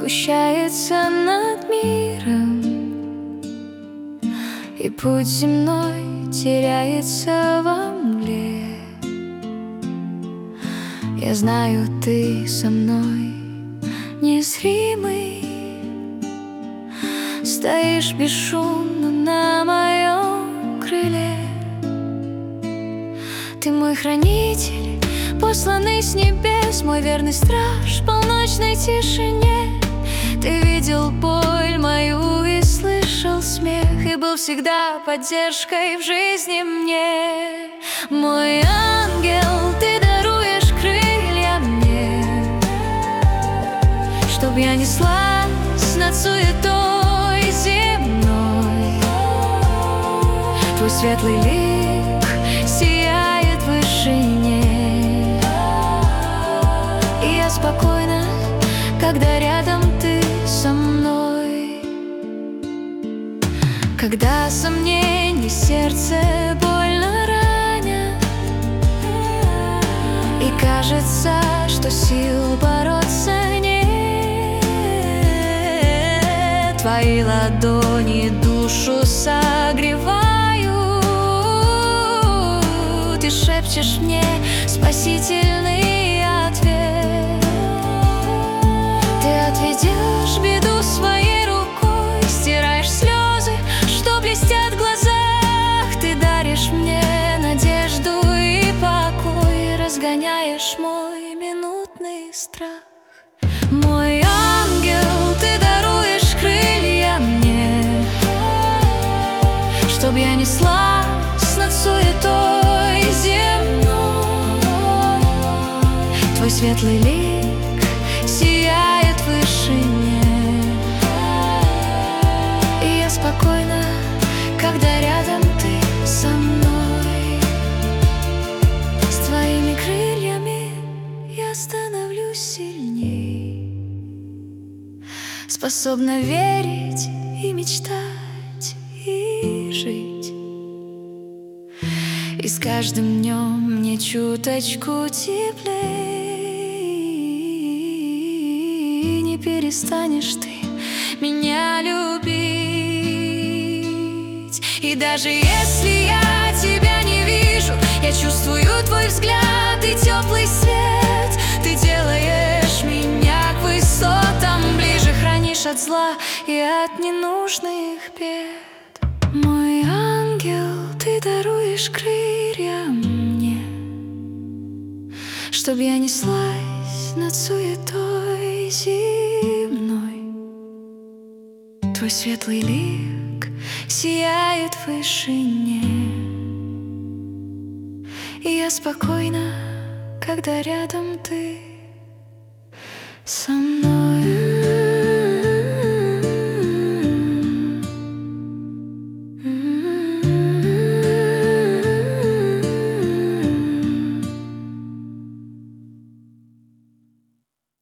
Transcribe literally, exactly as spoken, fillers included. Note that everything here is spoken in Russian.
сгущается над миром, и путь земной теряется во мгле. Я знаю, ты со мной незримый, стоишь бесшумно на моем крыле. Ты мой хранитель, посланный с небес, мой верный страж в полночной тишине. Ты видел боль мою и слышал смех, и был всегда поддержкой в жизни мне. Мой ангел, ты даруешь крылья мне, чтоб я неслась над суетой земной. Твой светлый лик сияет в вышине, и я спокойна, когда рядом ты со мной. Когда сомнений сердце больно ранят, и кажется, что сил бороться нет, твои ладони душу согревают, и шепчешь мне спасительный ответ. Ты отведешь беду своей рукой, стираешь слезы, что блестят в глазах. Ты даришь мне надежду и покой, разгоняешь мой минутный страх. Мой ангел, ты даруешь крылья мне, чтоб я неслась над суетой земной. Твой светлый лик сияет в вышине, и я спокойна, когда рядом ты со мной. С твоими крыльями я становлюсь сильней, способна верить и мечтать, и жить. И с каждым днем мне чуточку теплей, не перестанешь ты меня любить. И даже если я тебя не вижу, я чувствую твой взгляд и теплый свет. Ты делаешь меня к высотам ближе, хранишь от зла и от ненужных бед. Мой ангел, ты даруешь крылья мне, чтоб я неслась над суетой земной. Твой светлый лик сияет в вышине, и я спокойна, когда рядом ты со мной.